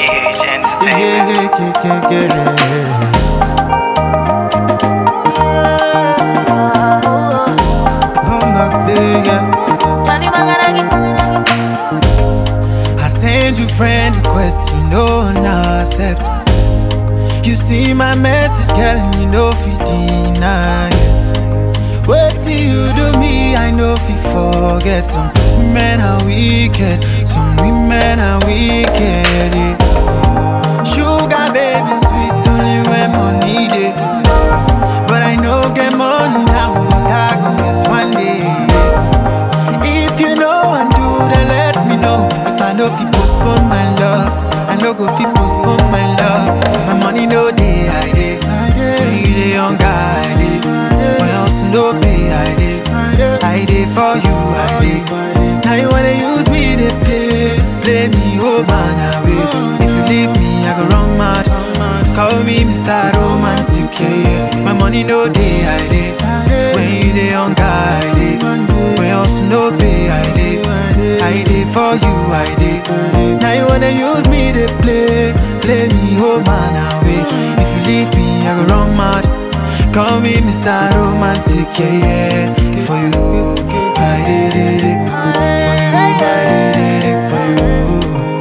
I send you friend request, you know not accept. You see my message, girl, you know fi deny. Wait till you do me, I know fi forget. Some women are wicked, some women are wicked. Yeah. Sugar baby sweet only when money dey. But I no get money now, but I go get one day. If you know and do, then let me know. Cause I know fi postpone my love, I no go fi postpone my love. My money no dey, I dey. When you dey young, I dey. When else no pay, I dey. I dey for you, I dey. Now you wanna use me to play me, oh man away. If you leave me, I go run mad. Call me Mr. Romantic, yeah. My money no dey, I dey. When you dey young, I dey. When else no pay, I dey. I dey for you, I dey. Now you wanna use me to play me, oh man away. If you leave me, I go run mad. Call me Mr. Romantic, yeah, yeah. For you, I did it. For you, I did it. For you,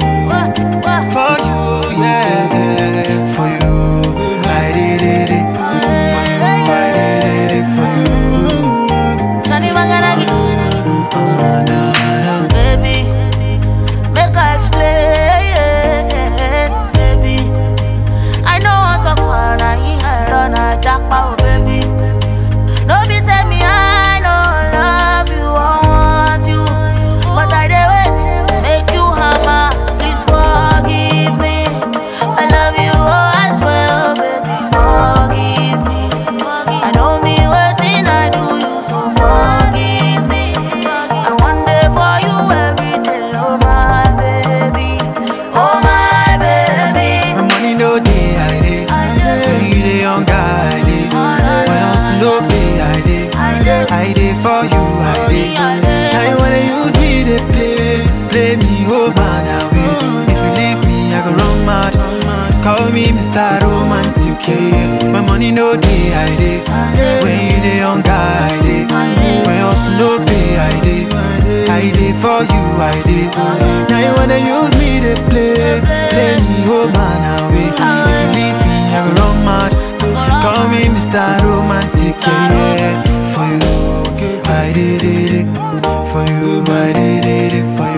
yeah. For you, I did it. For you, I did it. For you. Oh, no. Baby, make I explain, baby. I know I'm so far, I run a jackpot, baby. No be say me, I don't love you, I want you, but I dey wait, make you hammer. Please forgive me. I love you, oh I swear, baby, forgive me. I know me waiting, I do you, so forgive me. I one day for you every day, oh my baby, oh my baby. My money no dey, I dey. When you dey young, I dey. When else no pay, I dey. I dey for you, I dey. Now you wanna use me to play me, oh man away. If you leave me, I go run mad. Call me Mr. Romantic, yeah. My money no dey, I dey. When you dey young, I dey. When else no pay, I dey. I dey for you, I dey. Now you wanna use me to play me, oh man away. If you leave me, I go run mad. Call me Mr. Romantic, yeah, yeah. For you, I did it. For you, I did it. For you.